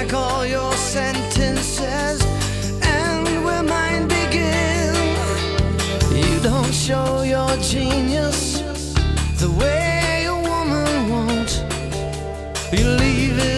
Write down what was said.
like all your sentences end where mine begin. You don't show your genius the way a woman won't. You leave it